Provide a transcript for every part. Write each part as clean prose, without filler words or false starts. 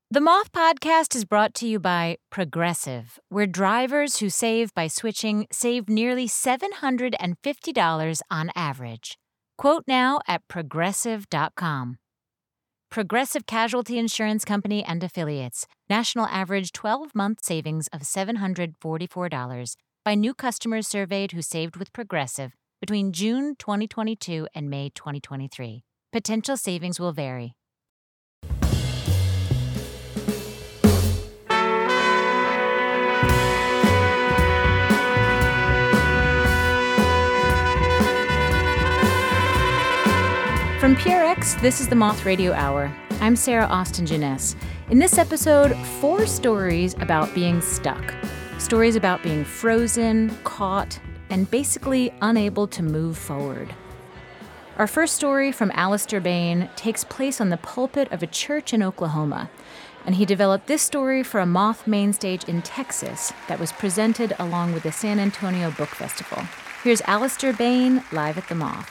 The Moth Podcast is brought to you by Progressive, where drivers who save by switching save nearly $750 on average. Quote now at Progressive.com. Progressive Casualty Insurance Company and Affiliates. National average 12-month savings of $744 by new customers surveyed who saved with Progressive between June 2022 and May 2023. Potential savings will vary. From PureX, this is the Moth Radio Hour. I'm Sarah Austin Jeunesse. In this episode, 4 stories about being stuck. Stories about being frozen, caught, and basically unable to move forward. Our first story from Alistair Bain takes place on the pulpit of a church in Oklahoma, and he developed this story for a Moth main stage in Texas that was presented along with the San Antonio Book Festival. Here's Alistair Bain live at the Moth.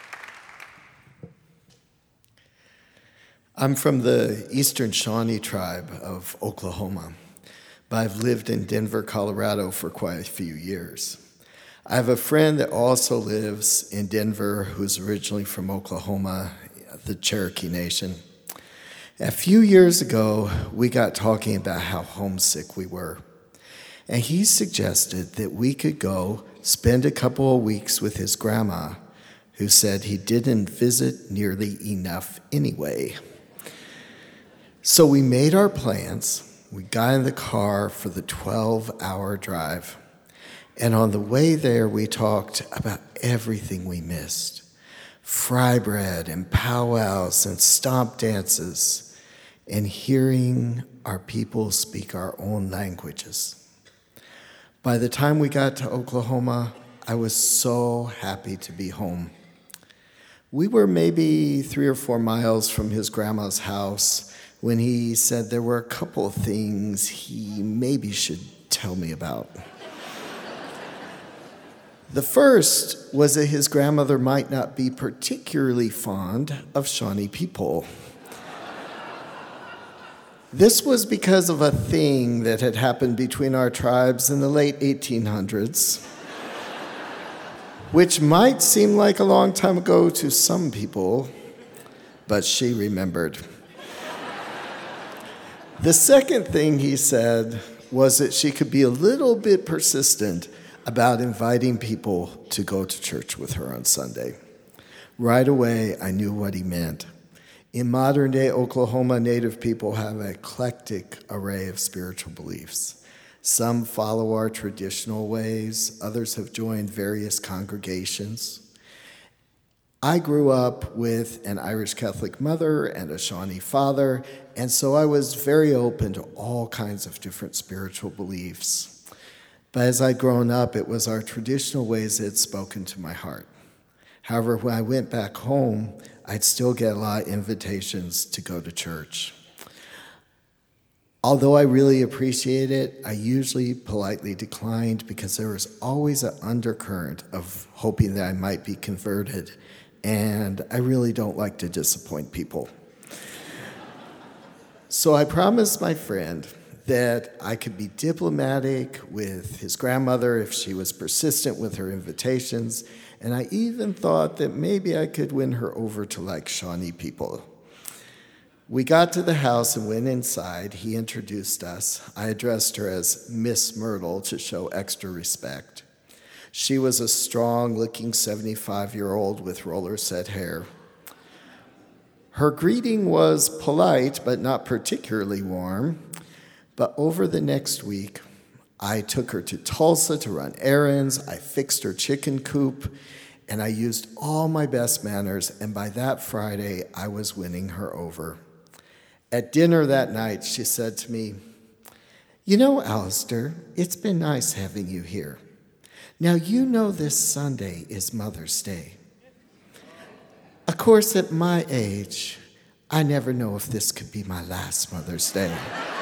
I'm from the Eastern Shawnee tribe of Oklahoma, but I've lived in Denver, Colorado for quite a few years. I have a friend that also lives in Denver who's originally from Oklahoma, the Cherokee Nation. A few years ago, we got talking about how homesick we were, and he suggested that we could go spend a couple of weeks with his grandma, who said he didn't visit nearly enough anyway. So we made our plans. We got in the car for the 12-hour drive. And on the way there, we talked about everything we missed. Fry bread and powwows and stomp dances and hearing our people speak our own languages. By the time we got to Oklahoma, I was so happy to be home. We were maybe 3 or 4 miles from his grandma's house when he said there were a couple of things he maybe should tell me about. The first was that his grandmother might not be particularly fond of Shawnee people. This was because of a thing that had happened between our tribes in the late 1800s, which might seem like a long time ago to some people, but she remembered. The second thing he said was that she could be a little bit persistent about inviting people to go to church with her on Sunday. Right away, I knew what he meant. In modern-day Oklahoma, Native people have an eclectic array of spiritual beliefs. Some follow our traditional ways. Others have joined various congregations. I grew up with an Irish Catholic mother and a Shawnee father, and so I was very open to all kinds of different spiritual beliefs. But as I'd grown up, it was our traditional ways that had spoken to my heart. However, when I went back home, I'd still get a lot of invitations to go to church. Although I really appreciate it, I usually politely declined because there was always an undercurrent of hoping that I might be converted, and I really don't like to disappoint people. So I promised my friend that I could be diplomatic with his grandmother if she was persistent with her invitations, and I even thought that maybe I could win her over to like Shawnee people. We got to the house and went inside. He introduced us. I addressed her as Miss Myrtle to show extra respect. She was a strong-looking 75-year-old with roller-set hair. Her greeting was polite, but not particularly warm. But over the next week, I took her to Tulsa to run errands. I fixed her chicken coop, and I used all my best manners, and by that Friday, I was winning her over. At dinner that night, she said to me, "You know, Alistair, it's been nice having you here. Now, you know this Sunday is Mother's Day. Of course, at my age, I never know if this could be my last Mother's Day."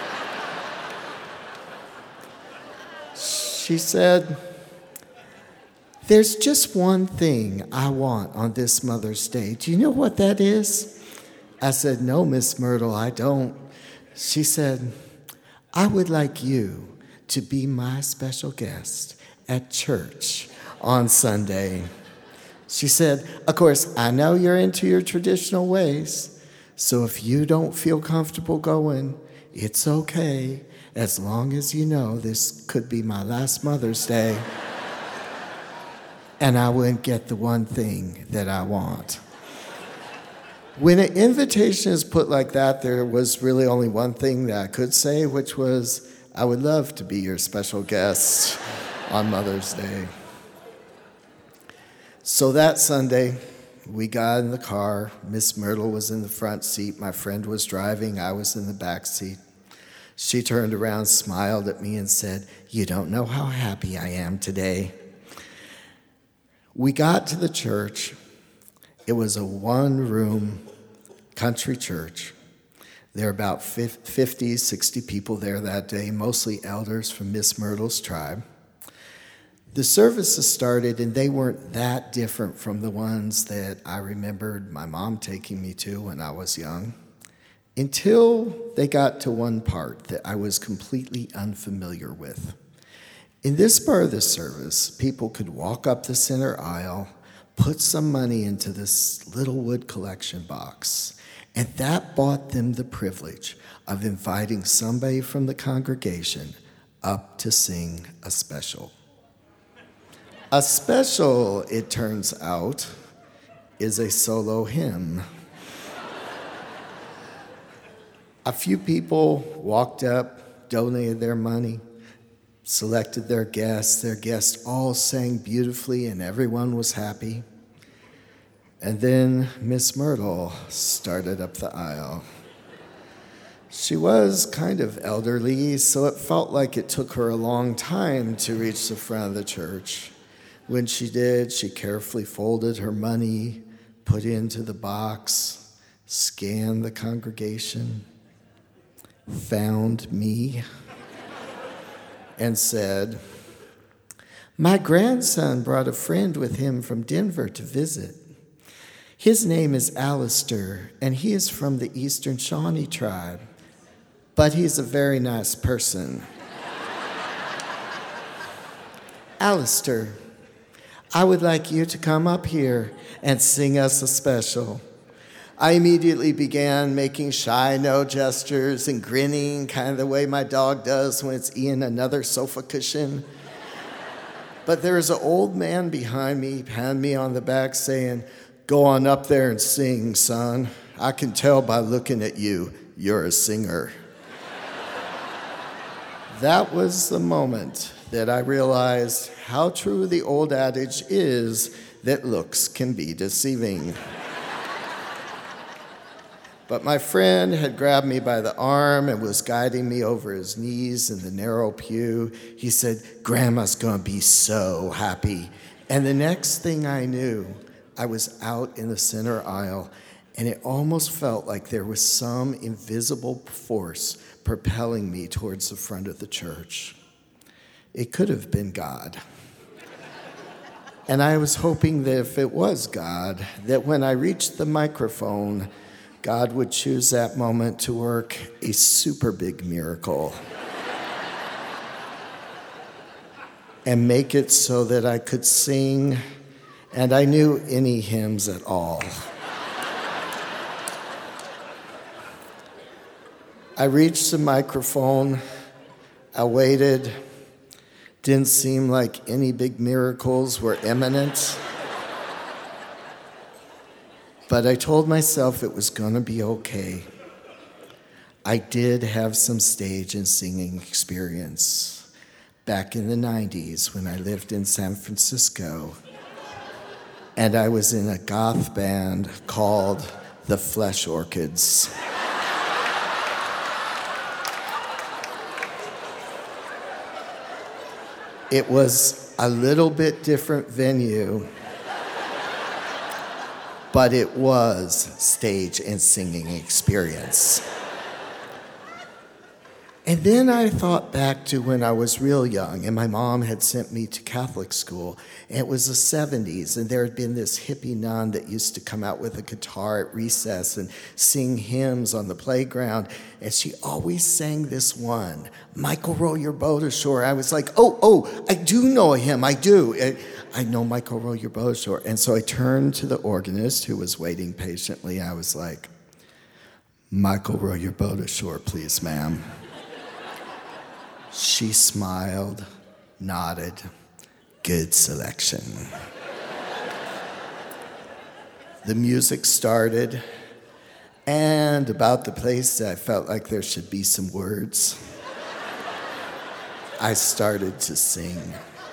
She said, "There's just one thing I want on this Mother's Day. Do you know what that is?" I said, "No, Miss Myrtle, I don't." She said, I would like you to be my special guest at church on Sunday. She said, of course, I know you're into your traditional ways, so if you don't feel comfortable going, it's okay, as long as you know this could be my last Mother's Day, and I wouldn't get the one thing that I want. When an invitation is put like that, there was really only one thing that I could say, which was, I would love to be your special guest on Mother's Day. So that Sunday, we got in the car. Miss Myrtle was in the front seat. My friend was driving. I was in the back seat. She turned around, smiled at me, and said, you don't know how happy I am today. We got to the church. It was a one-room country church. There were about 50, 60 people there that day, mostly elders from Miss Myrtle's tribe. The services started, and they weren't that different from the ones that I remembered my mom taking me to when I was young, until they got to one part that I was completely unfamiliar with. In this part of the service, people could walk up the center aisle, put some money into this little wood collection box, and that bought them the privilege of inviting somebody from the congregation up to sing a special. A special, it turns out, is a solo hymn. A few people walked up, donated their money, selected their guests. Their guests all sang beautifully, and everyone was happy. And then Miss Myrtle started up the aisle. She was kind of elderly, so it felt like it took her a long time to reach the front of the church. When she did, she carefully folded her money, put it into the box, scanned the congregation, found me, and said, my grandson brought a friend with him from Denver to visit. His name is Alistair, and he is from the Eastern Shawnee tribe, but he's a very nice person. Alistair, I would like you to come up here and sing us a special. I immediately began making shy no gestures and grinning, kind of the way my dog does when it's eating another sofa cushion. But there was an old man behind me, patting me on the back, saying, go on up there and sing, son. I can tell by looking at you, you're a singer. That was the moment that I realized how true the old adage is that looks can be deceiving. But my friend had grabbed me by the arm and was guiding me over his knees in the narrow pew. He said, Grandma's gonna be so happy. And the next thing I knew, I was out in the center aisle, and it almost felt like there was some invisible force propelling me towards the front of the church. It could have been God. And I was hoping that if it was God, that when I reached the microphone, God would choose that moment to work a super big miracle and make it so that I could sing, and I knew any hymns at all. I reached the microphone, I waited, didn't seem like any big miracles were imminent. But I told myself it was gonna be okay. I did have some stage and singing experience back in the 90s when I lived in San Francisco. And I was in a goth band called the Flesh Orchids. It was a little bit different venue, but it was stage and singing experience. And then I thought back to when I was real young, and my mom had sent me to Catholic school, and it was the 70s, and there had been this hippie nun that used to come out with a guitar at recess and sing hymns on the playground, and she always sang this one, Michael, row your boat ashore. I was like, oh, I do know him, I do. I know Michael, row your boat ashore. And so I turned to the organist who was waiting patiently. I was like, Michael, row your boat ashore, please, ma'am. She smiled, nodded, good selection. The music started, and about the place that I felt like there should be some words, I started to sing.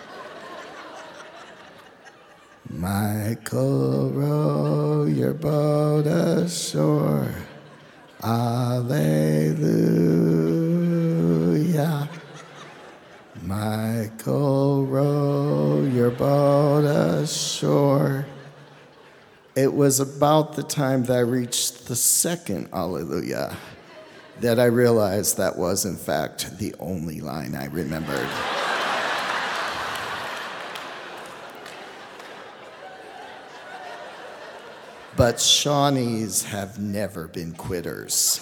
Michael, row your boat ashore, alleluia. Michael, row your boat ashore. It was about the time that I reached the second Alleluia that I realized that was, in fact, the only line I remembered. But Shawnees have never been quitters.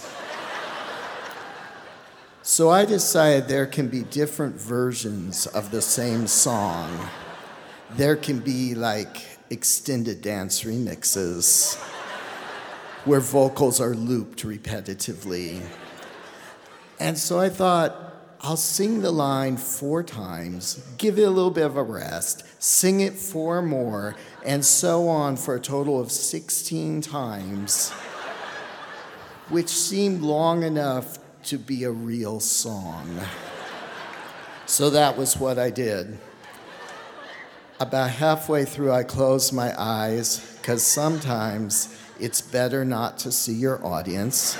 So I decided there can be different versions of the same song. There can be like extended dance remixes where vocals are looped repetitively. And so I thought, I'll sing the line 4 times, give it a little bit of a rest, sing it 4 more, and so on for a total of 16 times, which seemed long enough to be a real song. So that was what I did. About halfway through, I closed my eyes, because sometimes it's better not to see your audience.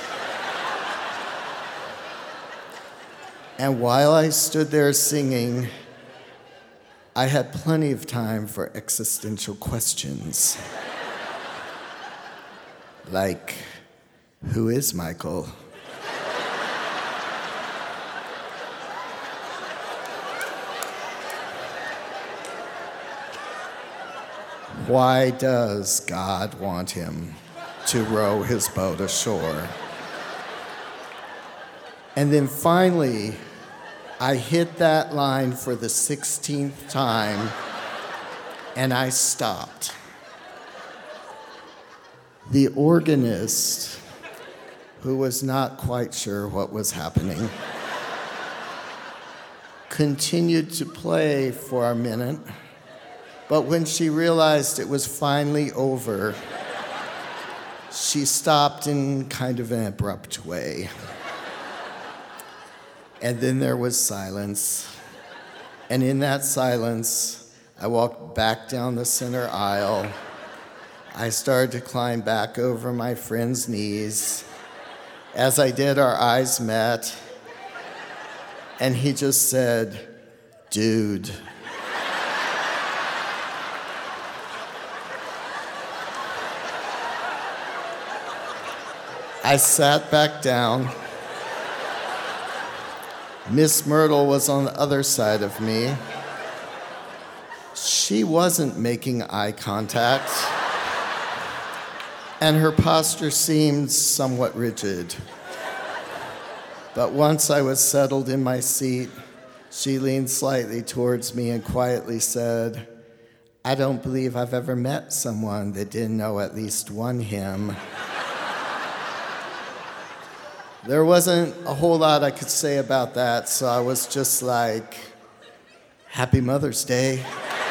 And while I stood there singing, I had plenty of time for existential questions. Like, who is Michael? Why does God want him to row his boat ashore? And then finally, I hit that line for the 16th time, and I stopped. The organist, who was not quite sure what was happening, continued to play for a minute, but when she realized it was finally over, she stopped in kind of an abrupt way. And then there was silence. And in that silence, I walked back down the center aisle. I started to climb back over my friend's knees. As I did, our eyes met. And he just said, "Dude." I sat back down. Miss Myrtle was on the other side of me. She wasn't making eye contact, and her posture seemed somewhat rigid. But once I was settled in my seat, she leaned slightly towards me and quietly said, "I don't believe I've ever met someone that didn't know at least one hymn." There wasn't a whole lot I could say about that, so I was just like, Happy Mother's Day.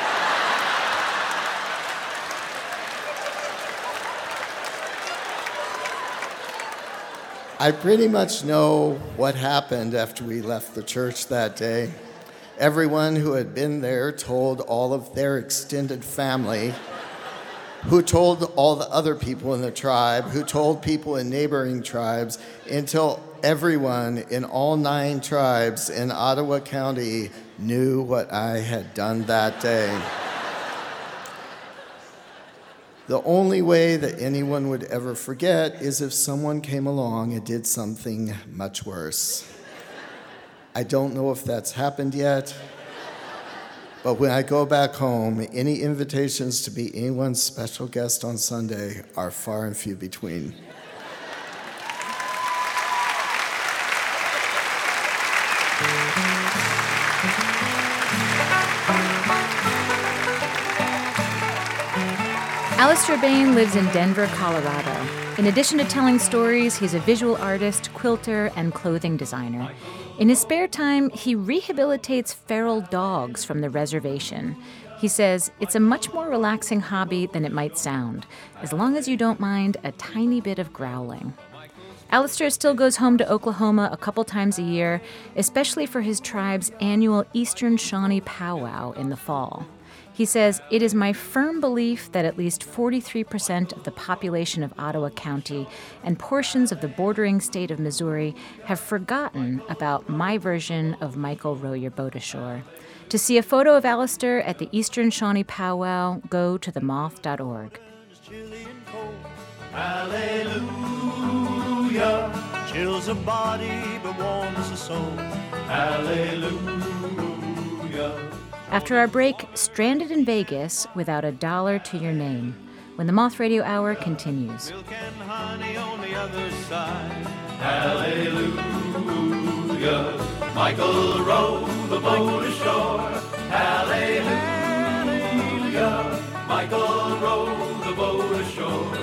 I pretty much know what happened after we left the church that day. Everyone who had been there told all of their extended family, who told all the other people in the tribe, who told people in neighboring tribes, until everyone in all 9 tribes in Ottawa County knew what I had done that day. The only way that anyone would ever forget is if someone came along and did something much worse. I don't know if that's happened yet, but when I go back home, any invitations to be anyone's special guest on Sunday are far and few between. Alistair Bain lives in Denver, Colorado. In addition to telling stories, he's a visual artist, quilter, and clothing designer. In his spare time, he rehabilitates feral dogs from the reservation. He says it's a much more relaxing hobby than it might sound, as long as you don't mind a tiny bit of growling. Alistair still goes home to Oklahoma a couple times a year, especially for his tribe's annual Eastern Shawnee powwow in the fall. He says, "It is my firm belief that at least 43% of the population of Ottawa County and portions of the bordering state of Missouri have forgotten about my version of Michael Row Your Boat Ashore." To see a photo of Alistair at the Eastern Shawnee powwow, go to themoth.org. Hallelujah, chills a body but warms the soul. Hallelujah. After our break, stranded in Vegas without $1 to your name, when the Moth Radio Hour continues. Milk and honey on the other side. Hallelujah, Michael rowed the boat ashore. Hallelujah, Michael rowed the boat ashore.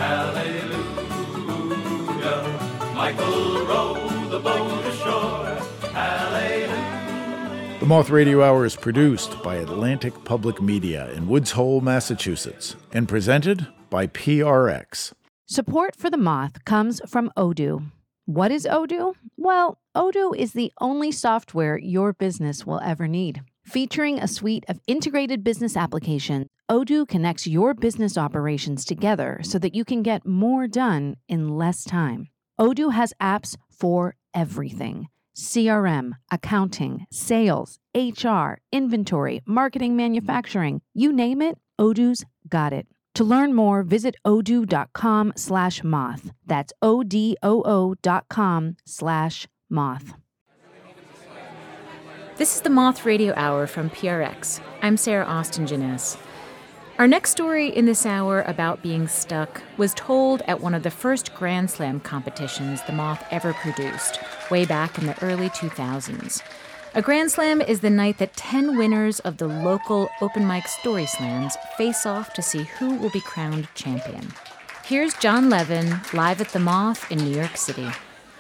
Hallelujah, Michael rowed the boat ashore. Hallelujah. The Moth Radio Hour is produced by Atlantic Public Media in Woods Hole, Massachusetts, and presented by PRX. Support for The Moth comes from Odoo. What is Odoo? Well, Odoo is the only software your business will ever need. Featuring a suite of integrated business applications, Odoo connects your business operations together so that you can get more done in less time. Odoo has apps for everything. CRM, accounting, sales, HR, inventory, marketing, manufacturing, you name it, Odoo's got it. To learn more, visit odoo.com/moth. That's odoo.com/moth. This is the Moth Radio Hour from PRX. I'm Sarah Austin Jeunesse. Our next story in this hour about being stuck was told at one of the first Grand Slam competitions the Moth ever produced, way back in the early 2000s. A Grand Slam is the night that 10 winners of the local open mic story slams face off to see who will be crowned champion. Here's John Levin live at the Moth in New York City.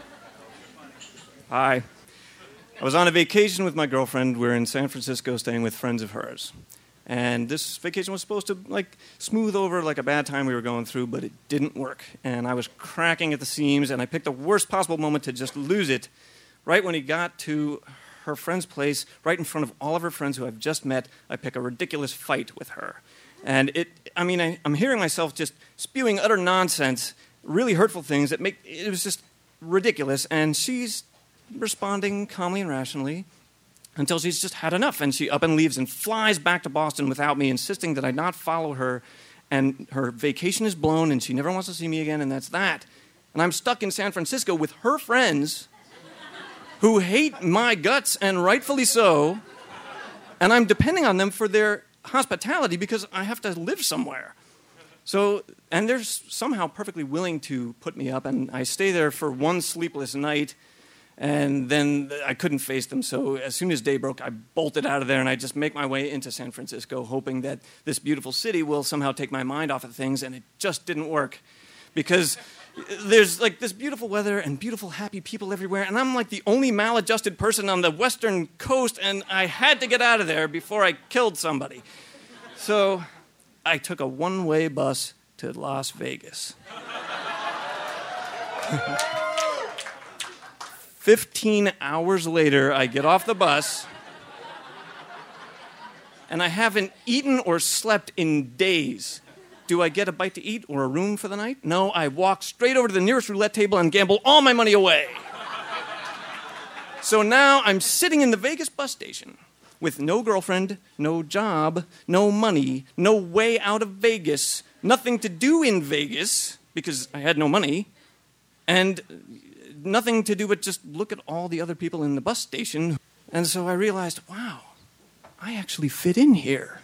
Hi. I was on a vacation with my girlfriend. We're in San Francisco staying with friends of hers. And this vacation was supposed to, smooth over a bad time we were going through, but it didn't work. And I was cracking at the seams, and I picked the worst possible moment to just lose it. Right when he got to her friend's place, right in front of all of her friends who I've just met, I pick a ridiculous fight with her. And I'm hearing myself just spewing utter nonsense, really hurtful things that it was just ridiculous. And she's responding calmly and rationally, until she's just had enough, and she up and leaves and flies back to Boston without me, insisting that I not follow her, and her vacation is blown, and she never wants to see me again, and that's that. And I'm stuck in San Francisco with her friends, who hate my guts, and rightfully so, and I'm depending on them for their hospitality because I have to live somewhere. So, and they're somehow perfectly willing to put me up, and I stay there for one sleepless night. And then I couldn't face them, so as soon as day broke, I bolted out of there, and I just make my way into San Francisco, hoping that this beautiful city will somehow take my mind off of things, and it just didn't work. Because there's this beautiful weather and beautiful, happy people everywhere, and I'm the only maladjusted person on the western coast, and I had to get out of there before I killed somebody. So I took a one-way bus to Las Vegas. 15 hours later, I get off the bus, and I haven't eaten or slept in days. Do I get a bite to eat or a room for the night? No, I walk straight over to the nearest roulette table and gamble all my money away. So now I'm sitting in the Vegas bus station with no girlfriend, no job, no money, no way out of Vegas, nothing to do in Vegas because I had no money, and had nothing to do but just look at all the other people in the bus station. And so I realized, wow, I actually fit in here.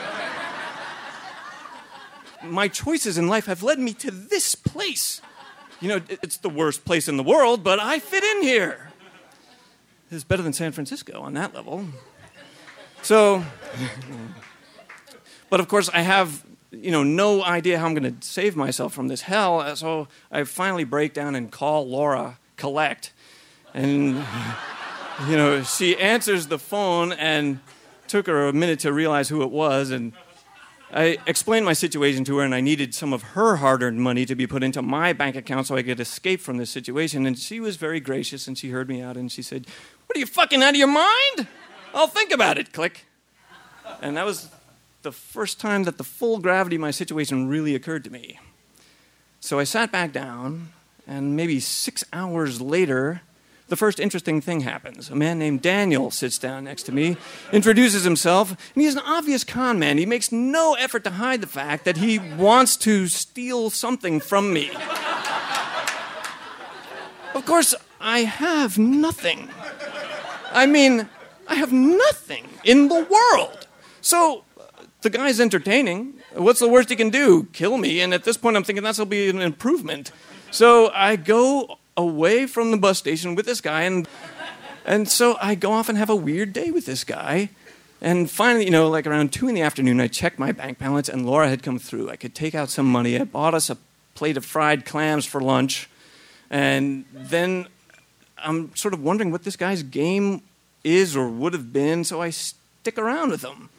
My choices in life have led me to this place. You know, it's the worst place in the world, but I fit in here. It's better than San Francisco on that level. So, but of course I have, no idea how I'm going to save myself from this hell. So I finally break down and call Laura collect. And, she answers the phone, and took her a minute to realize who it was. And I explained my situation to her, and I needed some of her hard-earned money to be put into my bank account so I could escape from this situation. And she was very gracious, and she heard me out, and she said, "What, are you fucking out of your mind? I'll think about it." Click. And that was the first time that the full gravity of my situation really occurred to me. So I sat back down, and maybe 6 hours later, the first interesting thing happens. A man named Daniel sits down next to me, introduces himself, and he's an obvious con man. He makes no effort to hide the fact that he wants to steal something from me. Of course, I have nothing. I have nothing in the world. So, the guy's entertaining. What's the worst he can do? Kill me. And at this point, I'm thinking that'll be an improvement. So I go away from the bus station with this guy, and so I go off and have a weird day with this guy. And finally, like around 2 p.m, I checked my bank balance, and Laura had come through. I could take out some money. I bought us a plate of fried clams for lunch. And then I'm sort of wondering what this guy's game is or would have been, so I stick around with him.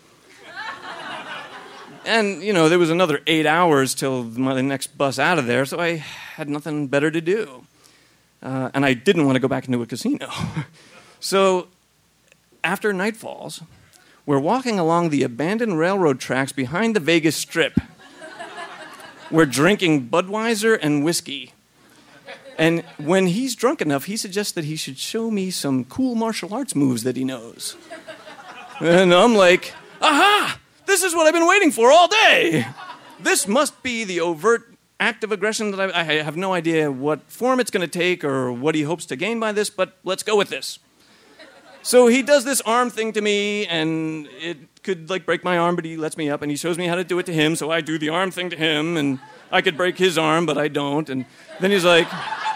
And, there was another 8 hours till the next bus out of there, so I had nothing better to do. And I didn't want to go back into a casino. So, after night falls, we're walking along the abandoned railroad tracks behind the Vegas Strip. We're drinking Budweiser and whiskey. And when he's drunk enough, he suggests that he should show me some cool martial arts moves that he knows. And I'm like, aha! This is what I've been waiting for all day. This must be the overt act of aggression that I have no idea what form it's going to take or what he hopes to gain by this, but let's go with this. So he does this arm thing to me, and it could break my arm, but he lets me up, and he shows me how to do it to him, so I do the arm thing to him, and I could break his arm, but I don't. And then he's like...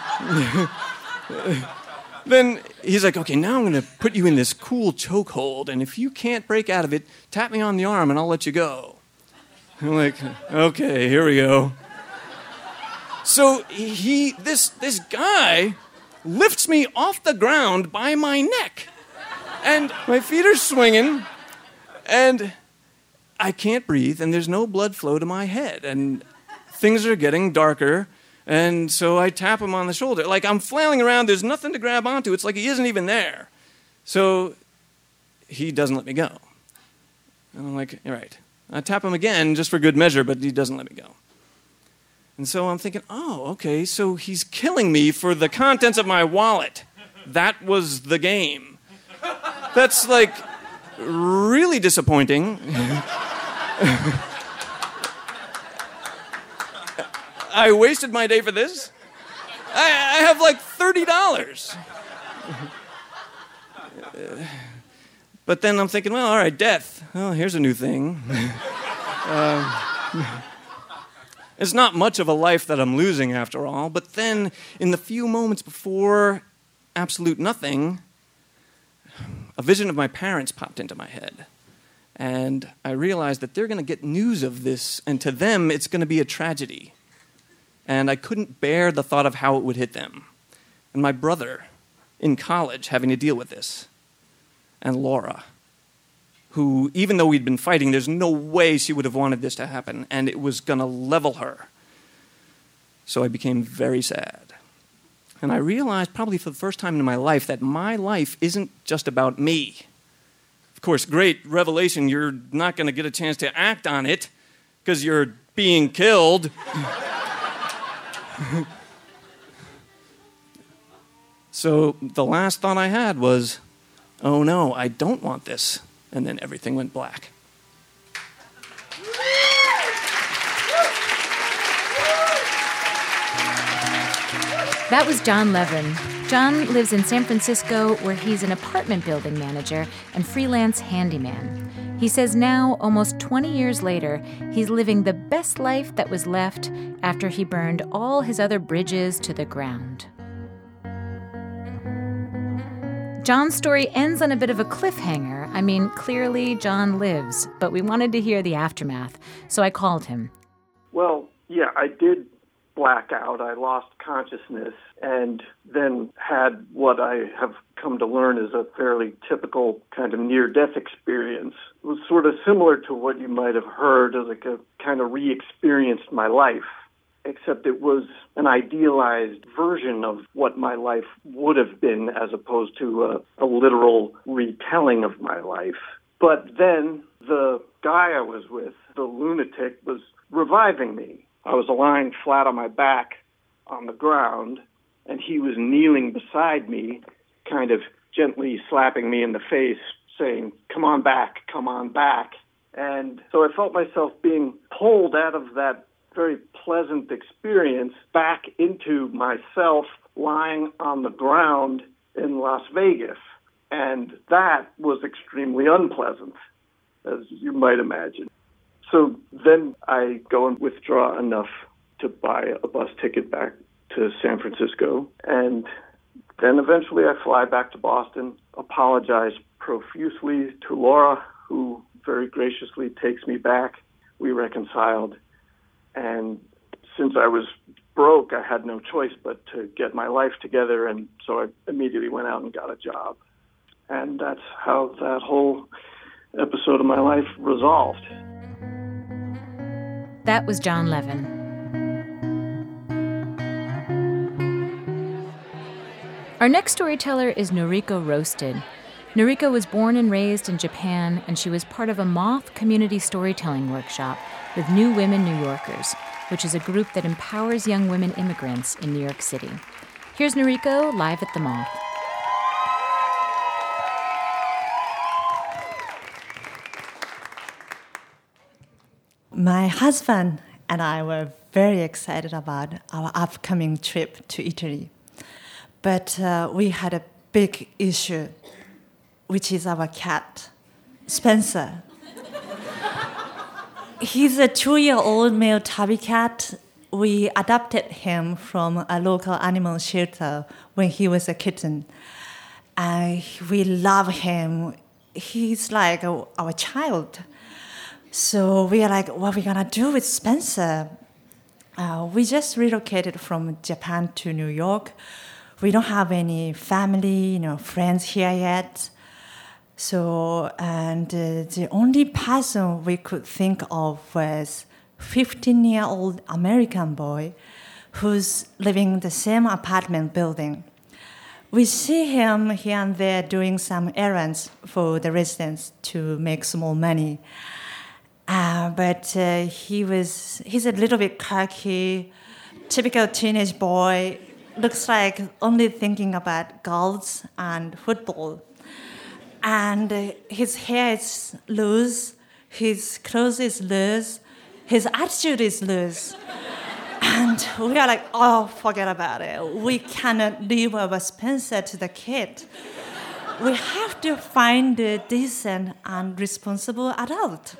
Then he's like, okay, now I'm going to put you in this cool chokehold, and if you can't break out of it, tap me on the arm and I'll let you go. I'm like, okay, here we go. So this guy lifts me off the ground by my neck, and my feet are swinging, and I can't breathe, and there's no blood flow to my head, and things are getting darker. And so I tap him on the shoulder. I'm flailing around, there's nothing to grab onto. It's like he isn't even there. So he doesn't let me go. And I'm like, all right. I tap him again just for good measure, but he doesn't let me go. And so I'm thinking, oh, okay, so he's killing me for the contents of my wallet. That was the game. That's really disappointing. I wasted my day for this. I have $30. But then I'm thinking, well, all right, death. Oh, here's a new thing. It's not much of a life that I'm losing after all. But then in the few moments before absolute nothing, a vision of my parents popped into my head. And I realized that they're going to get news of this, and to them it's going to be a tragedy. And I couldn't bear the thought of how it would hit them. And my brother in college having to deal with this. And Laura, who, even though we'd been fighting, there's no way she would have wanted this to happen, and it was going to level her. So I became very sad. And I realized, probably for the first time in my life, that my life isn't just about me. Of course, great revelation, you're not going to get a chance to act on it, because you're being killed. So the last thought I had was, oh no, I don't want this. And then everything went black. That was John Levin. John lives in San Francisco, where he's an apartment building manager and freelance handyman. He says now, almost 20 years later, he's living the best life that was left after he burned all his other bridges to the ground. John's story ends on a bit of a cliffhanger. I mean, clearly John lives, but we wanted to hear the aftermath, so I called him. Well, yeah, I did black out. I lost consciousness and then had what I have come to learn is a fairly typical kind of near-death experience. It was sort of similar to what you might have heard as like a kind of re-experienced my life, except it was an idealized version of what my life would have been as opposed to a literal retelling of my life. But then the guy I was with, the lunatic, was reviving me. I was lying flat on my back on the ground, and he was kneeling beside me, kind of gently slapping me in the face, saying, "Come on back, come on back." And so I felt myself being pulled out of that very pleasant experience back into myself lying on the ground in Las Vegas. And that was extremely unpleasant, as you might imagine. So then I go and withdraw enough to buy a bus ticket back to San Francisco. And then eventually I fly back to Boston, apologize profusely to Laura, who very graciously takes me back. We reconciled. And since I was broke, I had no choice but to get my life together. And so I immediately went out and got a job. And that's how that whole episode of my life resolved. That was John Levin. Our next storyteller is Noriko Roasted. Noriko was born and raised in Japan, and she was part of a Moth community storytelling workshop with New Women New Yorkers, which is a group that empowers young women immigrants in New York City. Here's Noriko live at the Moth. My husband and I were very excited about our upcoming trip to Italy. But we had a big issue, which is our cat, Spencer. He's a 2-year-old male tabby cat. We adopted him from a local animal shelter when he was a kitten. We love him. He's like our child. So we are like, what are we gonna do with Spencer? We just relocated from Japan to New York. We don't have any family, friends here yet. So, and the only person we could think of was 15-year-old American boy who's living in the same apartment building. We see him here and there doing some errands for the residents to make small money. But he's a little bit cocky, typical teenage boy, looks like only thinking about girls and football. And his hair is loose, his clothes is loose, his attitude is loose. And we are like, oh, forget about it. We cannot leave our Spencer to the kid. We have to find a decent and responsible adult.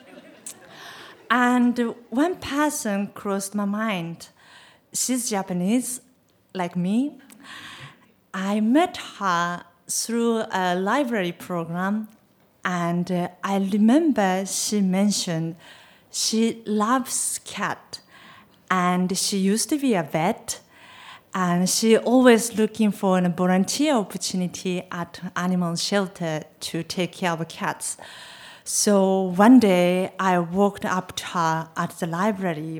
And one person crossed my mind. She's Japanese, like me. I met her through a library program, and I remember she mentioned she loves cat, and she used to be a vet, and she always looking for a volunteer opportunity at animal shelter to take care of cats. So one day I walked up to her at the library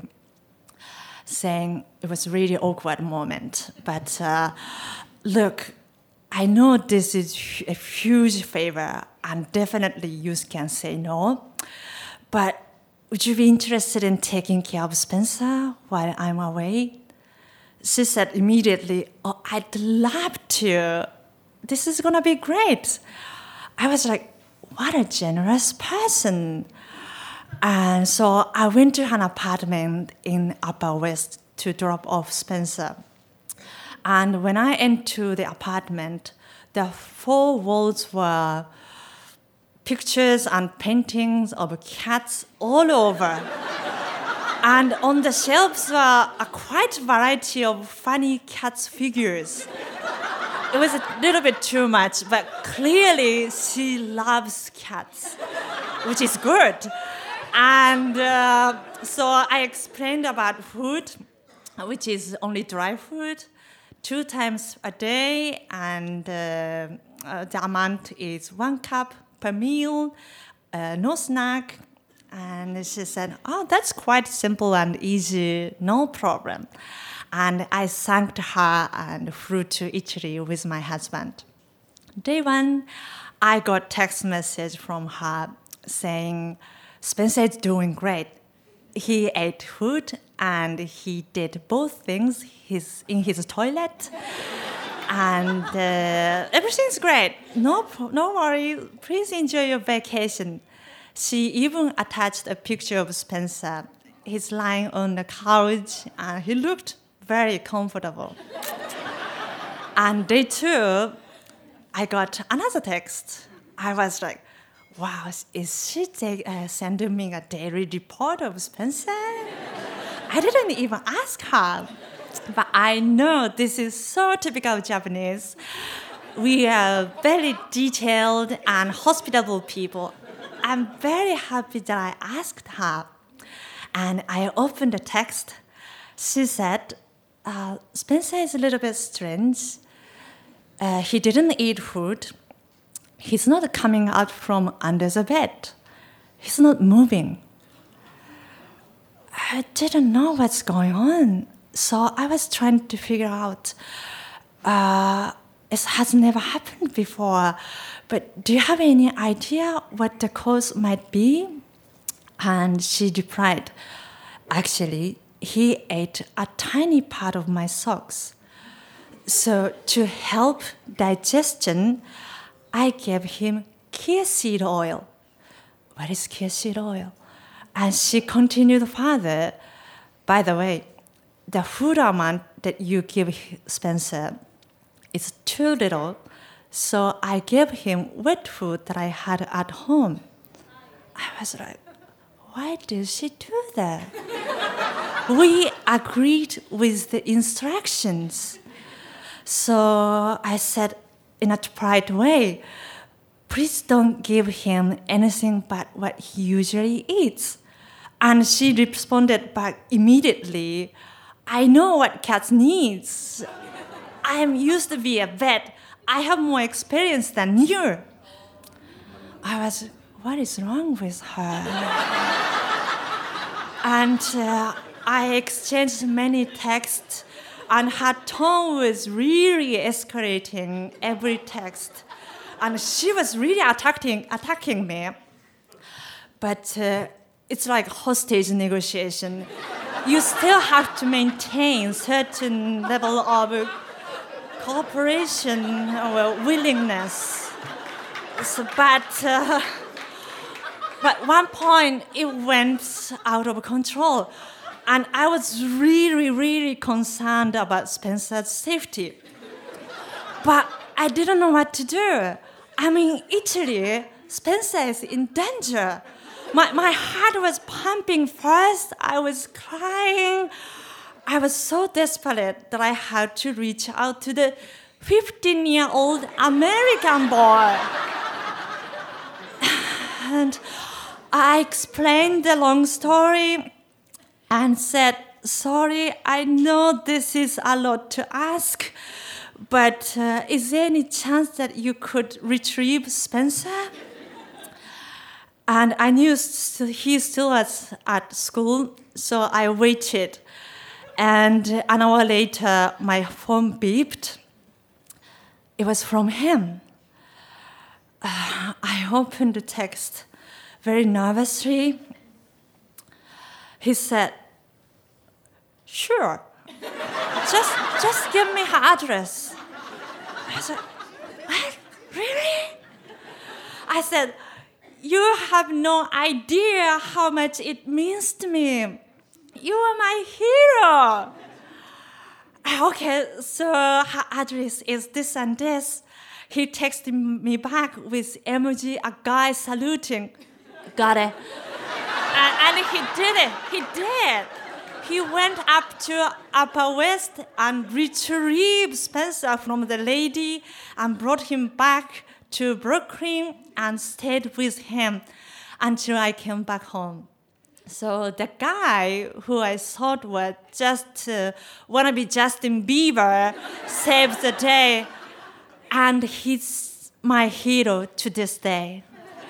saying, it was a really awkward moment, but look, I know this is a huge favor and definitely you can say no, but would you be interested in taking care of Spencer while I'm away? She said immediately, oh, I'd love to. This is gonna be great. I was like, what a generous person. And so I went to her apartment in Upper West to drop off Spencer. And when I entered the apartment, the 4 walls were pictures and paintings of cats all over. And on the shelves were a quite variety of funny cats figures. It was a little bit too much, but clearly she loves cats, which is good. And so I explained about food, which is only dry food, 2 times a day, and the amount is 1 cup per meal, no snack. And she said, oh, that's quite simple and easy, no problem. And I thanked her and flew to Italy with my husband. Day 1, I got text message from her saying, Spencer is doing great. He ate food and he did both things in his toilet. And everything's great. No worry. Please enjoy your vacation. She even attached a picture of Spencer. He's lying on the couch and he looked very comfortable. And day 2, I got another text. I was like, wow, is she sending me a daily report of Spencer? I didn't even ask her. But I know this is so typical Japanese. We are very detailed and hospitable people. I'm very happy that I asked her. And I opened the text. She said, Spencer is a little bit strange. He didn't eat food. He's not coming out from under the bed. He's not moving. I didn't know what's going on. So I was trying to figure out, it has never happened before, but do you have any idea what the cause might be? And she replied, actually, he ate a tiny part of my socks. So to help digestion, I gave him chia seed oil. What is chia seed oil? And she continued further, by the way, the food amount that you give Spencer is too little, so I gave him wet food that I had at home. I was like, why did she do that? We agreed with the instructions. So I said in a polite way, please don't give him anything but what he usually eats. And she responded back immediately, I know what cats need. I am used to be a vet. I have more experience than you. I was, what is wrong with her? And I exchanged many texts, and her tone was really escalating every text. And she was really attacking me. But it's like hostage negotiation. You still have to maintain certain level of cooperation or willingness. So, but one point it went out of control, and I was really, really concerned about Spencer's safety. But I didn't know what to do. I'm in Italy. Spencer is in danger. My heart was pumping fast. I was crying. I was so desperate that I had to reach out to the 15-year-old American boy. And I explained the long story and said, sorry, I know this is a lot to ask, but is there any chance that you could retrieve Spencer? And I knew he still was at school, so I waited. And an hour later, my phone beeped. It was from him. I opened the text very nervously. He said, sure, just give me her address. I said, what? Really? I said, you have no idea how much it means to me. You are my hero. Okay, so her address is this and this. He texted me back with emoji, a guy saluting. Got it. And he did it. He did. He went up to Upper West and retrieved Spencer from the lady and brought him back to Brooklyn and stayed with him until I came back home. So the guy who I thought was just wanna be Justin Bieber saved the day, and he's my hero to this day.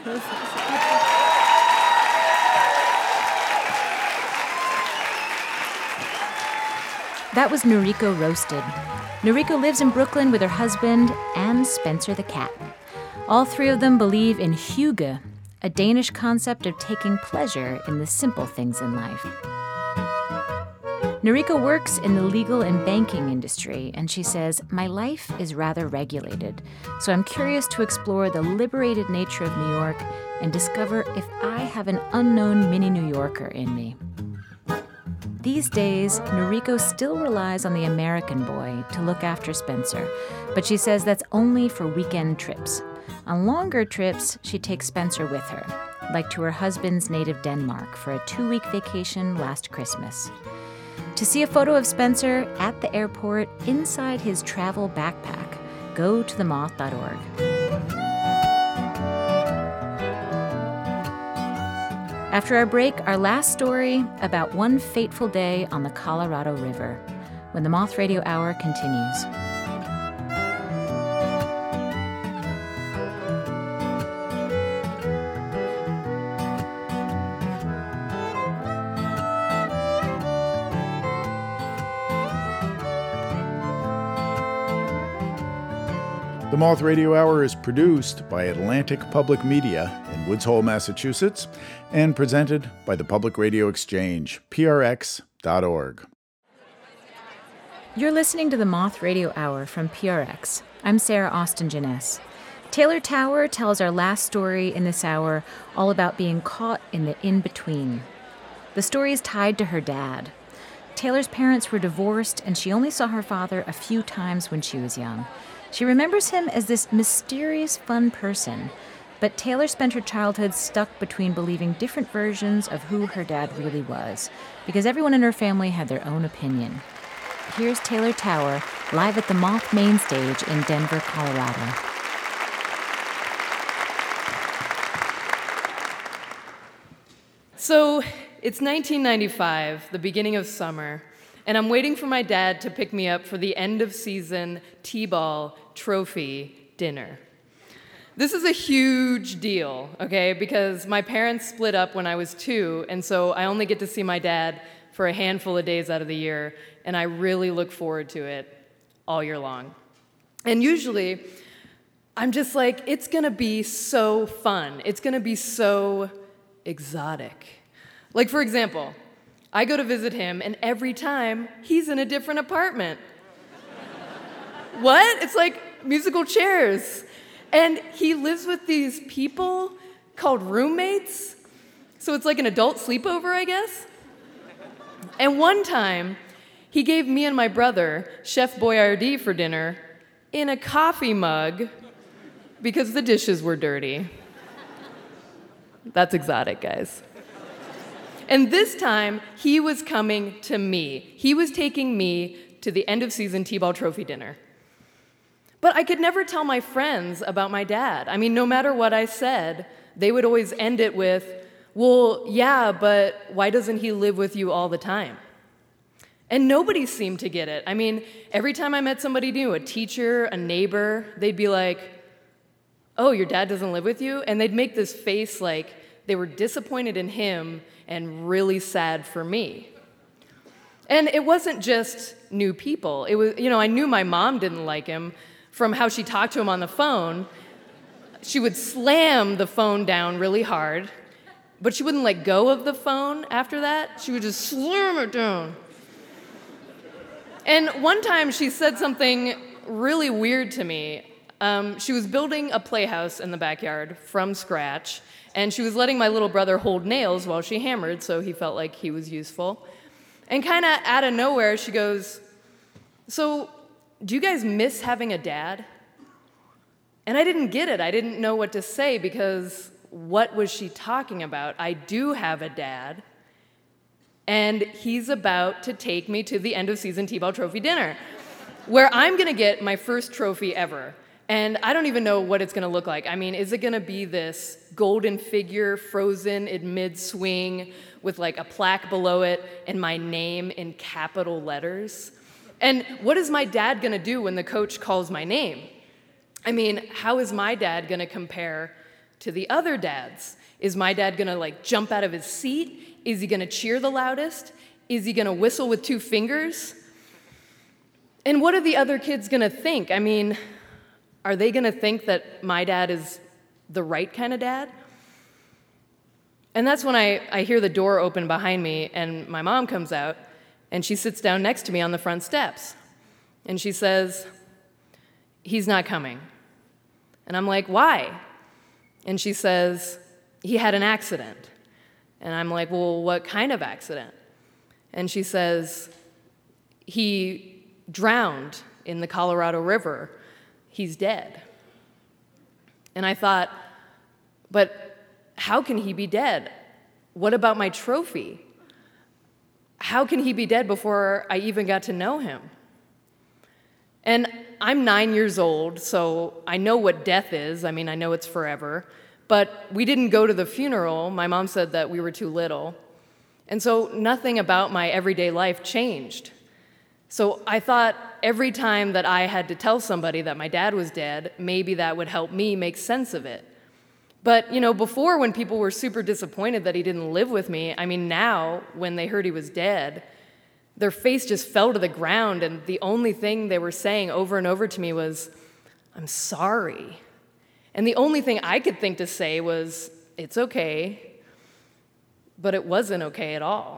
That was Noriko Roasted. Noriko lives in Brooklyn with her husband and Spencer the cat. All three of them believe in hygge, a Danish concept of taking pleasure in the simple things in life. Noriko works in the legal and banking industry, and she says, "My life is rather regulated, so I'm curious to explore the liberated nature of New York and discover if I have an unknown mini New Yorker in me." These days, Noriko still relies on the American boy to look after Spencer, but she says that's only for weekend trips. On longer trips, she takes Spencer with her, like to her husband's native Denmark for a 2-week vacation last Christmas. To see a photo of Spencer at the airport inside his travel backpack, go to themoth.org. After our break, our last story about one fateful day on the Colorado River, when the Moth Radio Hour continues. The Moth Radio Hour is produced by Atlantic Public Media in Woods Hole, Massachusetts, and presented by the Public Radio Exchange, prx.org. You're listening to the Moth Radio Hour from PRX. I'm Sarah Austin Jeunesse. Taylor Tower tells our last story in this hour all about being caught in the in-between. The story is tied to her dad. Taylor's parents were divorced, and she only saw her father a few times when she was young. She remembers him as this mysterious, fun person, but Taylor spent her childhood stuck between believing different versions of who her dad really was, because everyone in her family had their own opinion. Here's Taylor Tower, live at the Moth main stage in Denver, Colorado. So, it's 1995, the beginning of summer, and I'm waiting for my dad to pick me up for the end-of-season T-ball trophy dinner. This is a huge deal, okay, because my parents split up when I was 2, and so I only get to see my dad for a handful of days out of the year, and I really look forward to it all year long. And usually, I'm just like, it's gonna be so fun. It's gonna be so exotic. Like, for example, I go to visit him, and every time, he's in a different apartment. What? It's like musical chairs. And he lives with these people called roommates. So it's like an adult sleepover, I guess. And one time, he gave me and my brother Chef Boyardee for dinner in a coffee mug because the dishes were dirty. That's exotic, guys. And this time, he was coming to me. He was taking me to the end-of-season T-ball trophy dinner. But I could never tell my friends about my dad. I mean, no matter what I said, they would always end it with, well, yeah, but why doesn't he live with you all the time? And nobody seemed to get it. I mean, every time I met somebody new, a teacher, a neighbor, they'd be like, oh, your dad doesn't live with you? And they'd make this face like they were disappointed in him and really sad for me. And it wasn't just new people. It was, I knew my mom didn't like him from how she talked to him on the phone. She would slam the phone down really hard, but she wouldn't let go of the phone after that. She would just slam it down. And one time she said something really weird to me. She was building a playhouse in the backyard from scratch, and she was letting my little brother hold nails while she hammered, so he felt like he was useful. And kind of out of nowhere, she goes, So, do you guys miss having a dad? And I didn't get it. I didn't know what to say because what was she talking about? I do have a dad, and he's about to take me to the end of season T-Ball Trophy dinner, where I'm going to get my first trophy ever. And I don't even know what it's going to look like. I mean, is it going to be this golden figure frozen in mid-swing with like a plaque below it and my name in capital letters? And what is my dad going to do when the coach calls my name? I mean, how is my dad going to compare to the other dads? Is my dad going to like jump out of his seat? Is he going to cheer the loudest? Is he going to whistle with 2 fingers? And what are the other kids going to think? I mean, are they going to think that my dad is the right kind of dad? And that's when I hear the door open behind me, and my mom comes out, and she sits down next to me on the front steps. And she says, "He's not coming." And I'm like, "Why?" And she says, "He had an accident." And I'm like, "Well, what kind of accident?" And she says, "He drowned in the Colorado River. He's dead." And I thought, but how can he be dead? What about my trophy? How can he be dead before I even got to know him? And I'm 9 years old, so I know what death is. I mean, I know it's forever. But we didn't go to the funeral. My mom said that we were too little. And so nothing about my everyday life changed. So I thought every time that I had to tell somebody that my dad was dead, maybe that would help me make sense of it. But, before when people were super disappointed that he didn't live with me, I mean, now, when they heard he was dead, their face just fell to the ground, and the only thing they were saying over and over to me was, "I'm sorry." And the only thing I could think to say was, "It's okay." But it wasn't okay at all.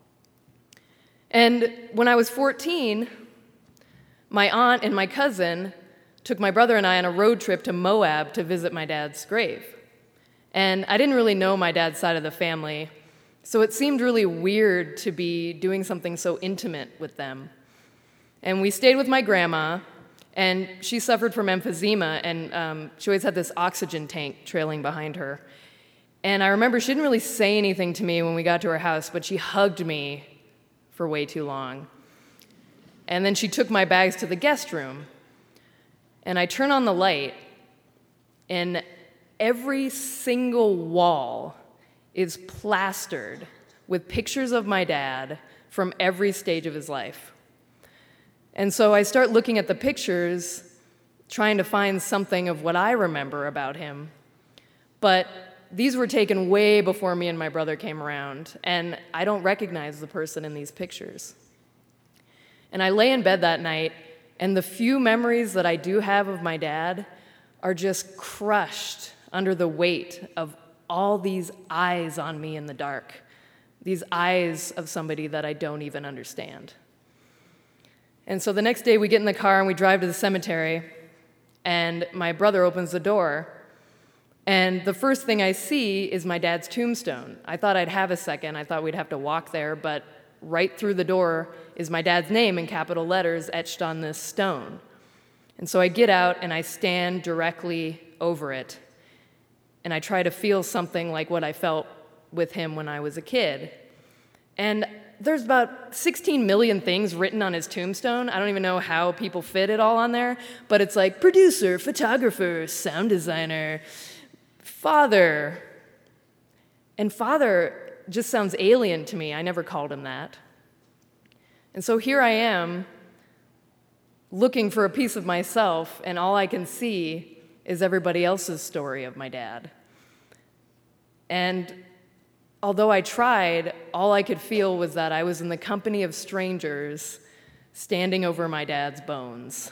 And when I was 14, my aunt and my cousin took my brother and I on a road trip to Moab to visit my dad's grave. And I didn't really know my dad's side of the family, so it seemed really weird to be doing something so intimate with them. And we stayed with my grandma, and she suffered from emphysema, and she always had this oxygen tank trailing behind her. And I remember she didn't really say anything to me when we got to her house, but she hugged me for way too long. And then she took my bags to the guest room, and I turn on the light, and every single wall is plastered with pictures of my dad from every stage of his life. And so I start looking at the pictures, trying to find something of what I remember about him. But these were taken way before me and my brother came around, and I don't recognize the person in these pictures. And I lay in bed that night, and the few memories that I do have of my dad are just crushed under the weight of all these eyes on me in the dark, these eyes of somebody that I don't even understand. And so the next day we get in the car and we drive to the cemetery, and my brother opens the door, and the first thing I see is my dad's tombstone. I thought I'd have a second. I thought we'd have to walk there, but right through the door is my dad's name in capital letters etched on this stone. And so I get out and I stand directly over it, and I try to feel something like what I felt with him when I was a kid. And there's about 16 million things written on his tombstone. I don't even know how people fit it all on there, but it's like producer, photographer, sound designer, father. And father just sounds alien to me. I never called him that. And so here I am, looking for a piece of myself, and all I can see is everybody else's story of my dad. And although I tried, all I could feel was that I was in the company of strangers standing over my dad's bones.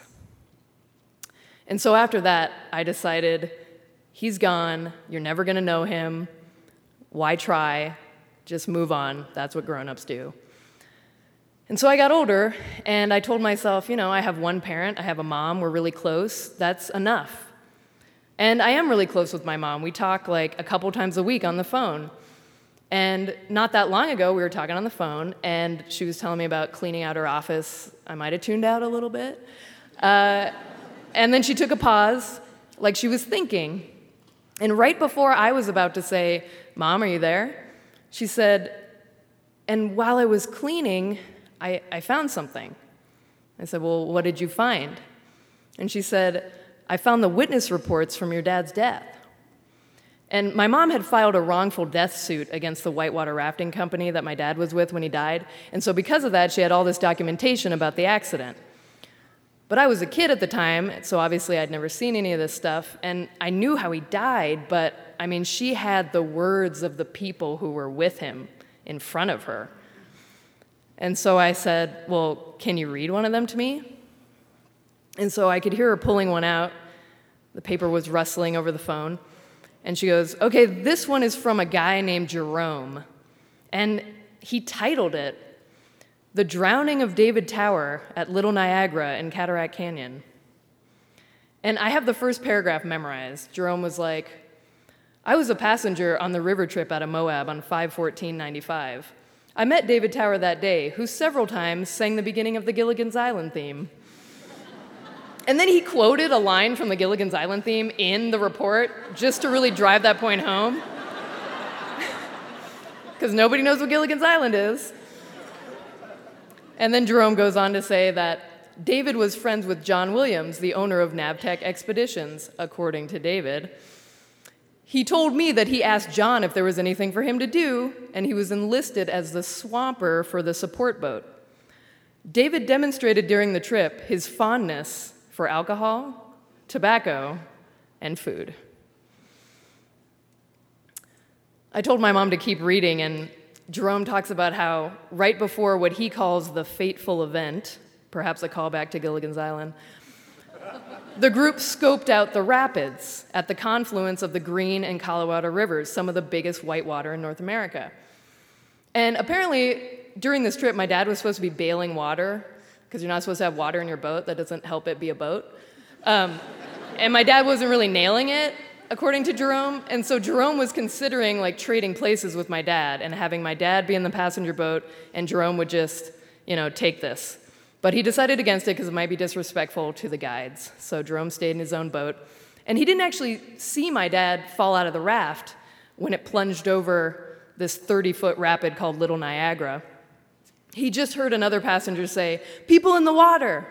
And so after that, I decided, he's gone, you're never going to know him, why try, just move on, that's what grown-ups do. And so I got older, and I told myself, I have one parent, I have a mom, we're really close, that's enough. And I am really close with my mom. We talk like a couple times a week on the phone. And not that long ago, we were talking on the phone, and she was telling me about cleaning out her office. I might have tuned out a little bit. And then she took a pause, like she was thinking. And right before I was about to say, "Mom, are you there?" she said, "And while I was cleaning, I found something." I said, "Well, what did you find?" And she said, "I found the witness reports from your dad's death." And my mom had filed a wrongful death suit against the whitewater rafting company that my dad was with when he died. And so because of that, she had all this documentation about the accident. But I was a kid at the time, so obviously I'd never seen any of this stuff. And I knew how he died, but I mean, she had the words of the people who were with him in front of her. And so I said, "Well, can you read one of them to me?" And so I could hear her pulling one out. The paper was rustling over the phone. And she goes, "Okay, this one is from a guy named Jerome." And he titled it, "The Drowning of David Tower at Little Niagara in Cataract Canyon." And I have the first paragraph memorized. Jerome was like, "I was a passenger on the river trip out of Moab on 5/14/95. I met David Tower that day, who several times sang the beginning of the Gilligan's Island theme." And then he quoted a line from the Gilligan's Island theme in the report just to really drive that point home. Because nobody knows what Gilligan's Island is. And then Jerome goes on to say that David was friends with John Williams, the owner of Navtech Expeditions, according to David. He told me that he asked John if there was anything for him to do, and he was enlisted as the swamper for the support boat. David demonstrated during the trip his fondness for alcohol, tobacco, and food. I told my mom to keep reading, and Jerome talks about how right before what he calls the fateful event, perhaps a callback to Gilligan's Island, the group scoped out the rapids at the confluence of the Green and Colorado rivers, some of the biggest whitewater in North America. And apparently, during this trip, my dad was supposed to be bailing water, because you're not supposed to have water in your boat. That doesn't help it be a boat. And my dad wasn't really nailing it, according to Jerome. And so Jerome was considering like trading places with my dad and having my dad be in the passenger boat and Jerome would just, take this. But he decided against it because it might be disrespectful to the guides. So Jerome stayed in his own boat. And he didn't actually see my dad fall out of the raft when it plunged over this 30-foot rapid called Little Niagara. He just heard another passenger say, "People in the water."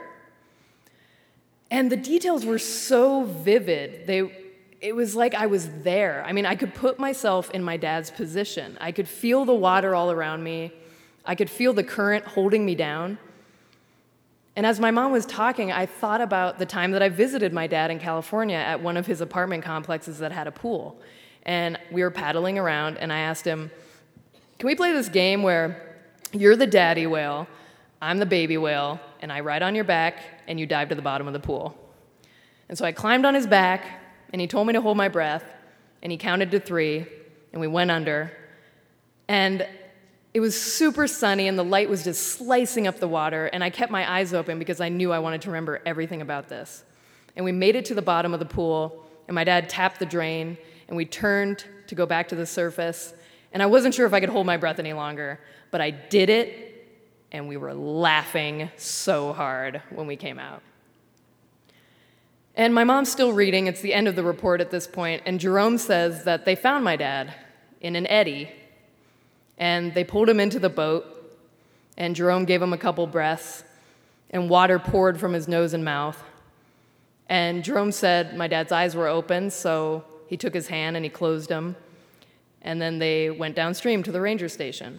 And the details were so vivid. It was like I was there. I mean, I could put myself in my dad's position. I could feel the water all around me. I could feel the current holding me down. And as my mom was talking, I thought about the time that I visited my dad in California at one of his apartment complexes that had a pool. And we were paddling around, and I asked him, "Can we play this game where you're the daddy whale, I'm the baby whale, and I ride on your back, and you dive to the bottom of the pool?" And so I climbed on his back, and he told me to hold my breath, and he counted to 3, and we went under. And it was super sunny, and the light was just slicing up the water, and I kept my eyes open because I knew I wanted to remember everything about this. And we made it to the bottom of the pool, and my dad tapped the drain, and we turned to go back to the surface, and I wasn't sure if I could hold my breath any longer, but I did it, and we were laughing so hard when we came out. And my mom's still reading. It's the end of the report at this point, and Jerome says that they found my dad in an eddy, and they pulled him into the boat, and Jerome gave him a couple breaths, and water poured from his nose and mouth. And Jerome said my dad's eyes were open, so he took his hand and he closed them, and then they went downstream to the ranger station.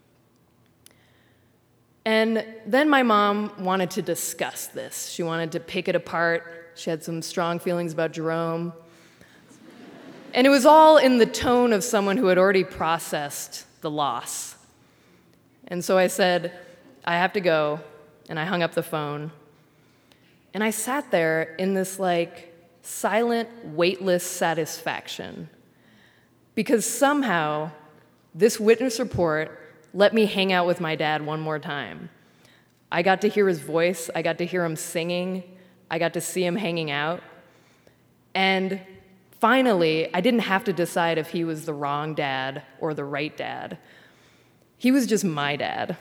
And then my mom wanted to discuss this. She wanted to pick it apart. She had some strong feelings about Jerome. And it was all in the tone of someone who had already processed the loss. And so I said, "I have to go," and I hung up the phone. And I sat there in this silent, weightless satisfaction. Because somehow, this witness report let me hang out with my dad one more time. I got to hear his voice. I got to hear him singing. I got to see him hanging out. And finally, I didn't have to decide if he was the wrong dad or the right dad. He was just my dad.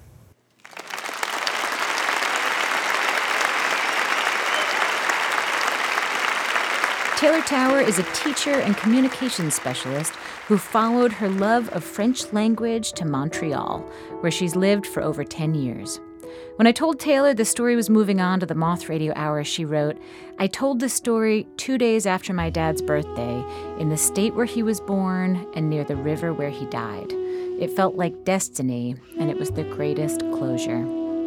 Taylor Tower is a teacher and communications specialist who followed her love of French language to Montreal, where she's lived for over 10 years. When I told Taylor the story was moving on to the Moth Radio Hour, she wrote, "I told the story 2 days after my dad's birthday, in the state where he was born and near the river where he died. It felt like destiny, and it was the greatest closure."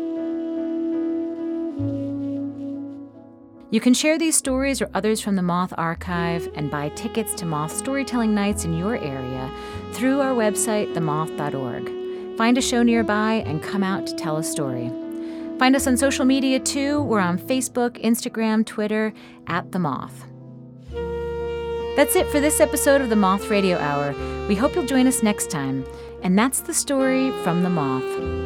You can share these stories or others from the Moth Archive and buy tickets to Moth storytelling nights in your area through our website, themoth.org. Find a show nearby and come out to tell a story. Find us on social media too. We're on Facebook, Instagram, Twitter, @TheMoth. That's it for this episode of the Moth Radio Hour. We hope you'll join us next time. And that's the story from The Moth.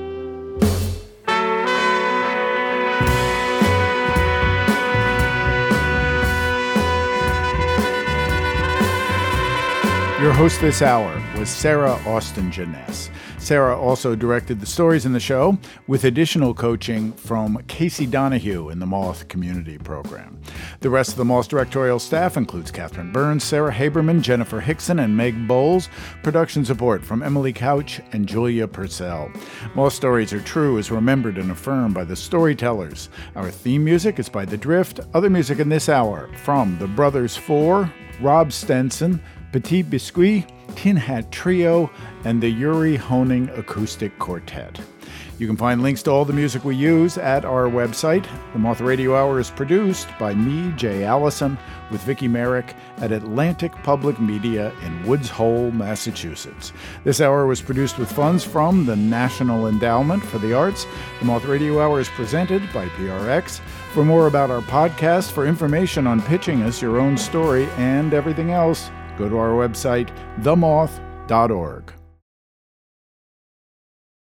Your host this hour was Sarah Austin Jeunesse. Sarah also directed the stories in the show, with additional coaching from Casey Donahue in the Moth Community Program. The rest of the Moth directorial staff includes Catherine Burns, Sarah Haberman, Jennifer Hickson, and Meg Bowles. Production support from Emily Couch and Julia Purcell. Moth Stories Are True is remembered and affirmed by the storytellers. Our theme music is by The Drift. Other music in this hour from The Brothers Four, Rob Stenson, Petit Biscuit, Tin Hat Trio, and the Yuri Honing Acoustic Quartet. You can find links to all the music we use at our website. The Moth Radio Hour is produced by me, Jay Allison, with Vicki Merrick at Atlantic Public Media in Woods Hole, Massachusetts. This hour was produced with funds from the National Endowment for the Arts. The Moth Radio Hour is presented by PRX. For more about our podcast, for information on pitching us your own story and everything else, go to our website, themoth.org.